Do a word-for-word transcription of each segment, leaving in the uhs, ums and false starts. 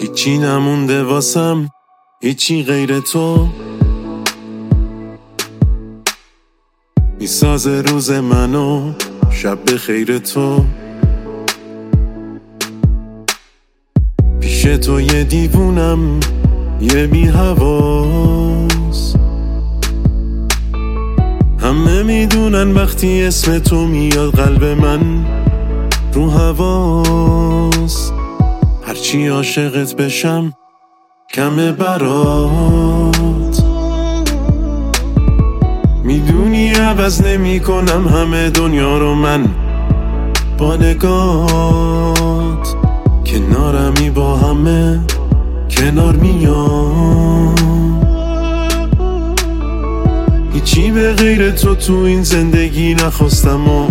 هیچی نمونده واسم، هیچی غیر تو میسازه روز منو، شب به خیر تو. پیش تو یه دیوونم، یه بی حواس. همه میدونن وقتی اسم تو میاد قلب من رو حواس. هرچی عاشقت بشم کمه برات. میدونی عوض نمی کنم همه دنیا رو من با نگات. کنارمی با همه کنار میام. هیچی به غیر تو تو این زندگی نخواستم و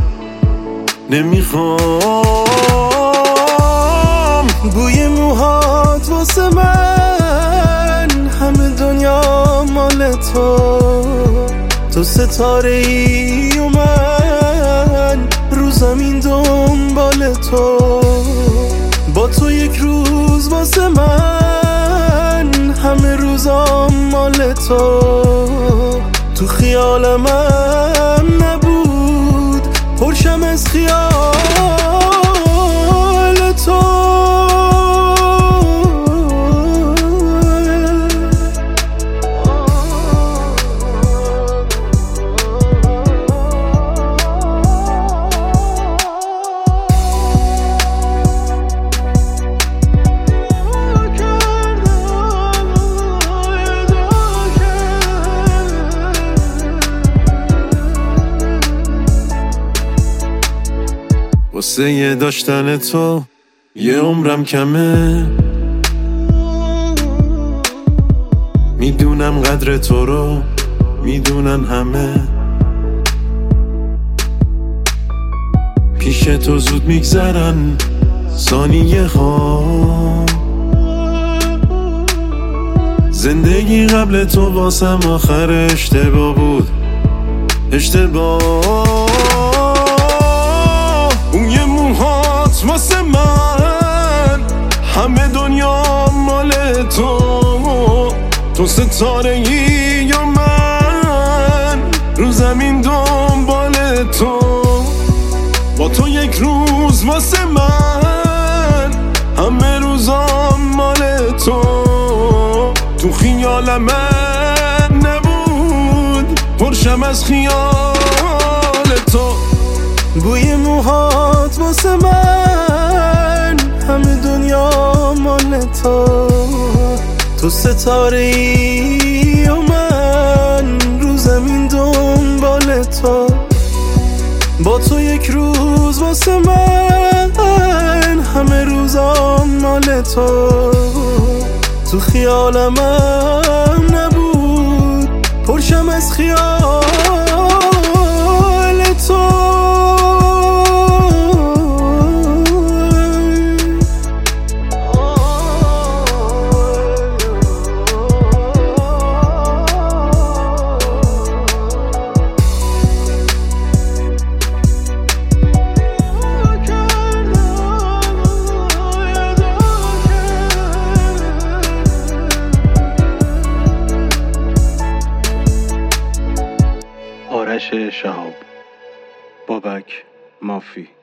نمیخوام. بوی موهات واسه من، همه دنیا مال تو. تو ستاره ای و من رو زمین دنبال تو. با تو یک روز واسه من، همه روزام مال تو. تو خیالم هم نبود، پرشم از خیال تو. واسه یه داشتن تو یه عمرم کمه. میدونم قدر تو رو میدونن همه. پیش تو زود میگذرن ثانیه ها. زندگی قبل تو واسم آخر اشتباه بود، اشتباه. اون یه موهات واسه من، همه دنیا مال تو. تو ستاره ای یا من رو زمین دنبال تو. با تو یک روز واسه من، همه روزام مال تو. تو خیالم من نبود، پرشم از خیال تو. بوی موهات واسه من، همه دنیا مال تو. تو ستاره ای و من رو زمین دنبال تو. با تو یک روز واسه من، همه روزام مال تو. تو خیالم هم نبود، پرشم از خیال تو. آرش شهاب، بابک مافی.